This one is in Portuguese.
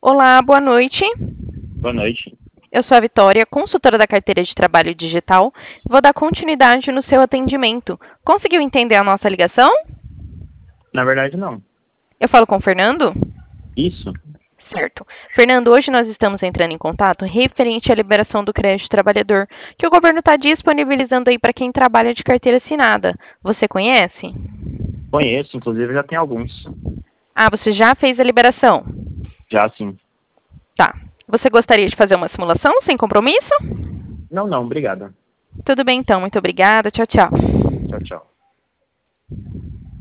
Olá, boa noite. Boa noite. Eu sou a Vitória, consultora da carteira de trabalho digital. Vou dar continuidade no seu atendimento. Conseguiu entender a nossa ligação? Na verdade, não. Eu falo com o Fernando? Isso? Certo. Fernando, hoje nós estamos entrando em contato referente à liberação do crédito trabalhador, que o governo está disponibilizando aí para quem trabalha de carteira assinada. Você conhece? Conheço, inclusive já tem alguns. Ah, você já fez a liberação? Já sim. Tá. Você gostaria de fazer uma simulação sem compromisso? Não, não, obrigada. Tudo bem então, muito obrigada. Tchau, tchau. Tchau, tchau.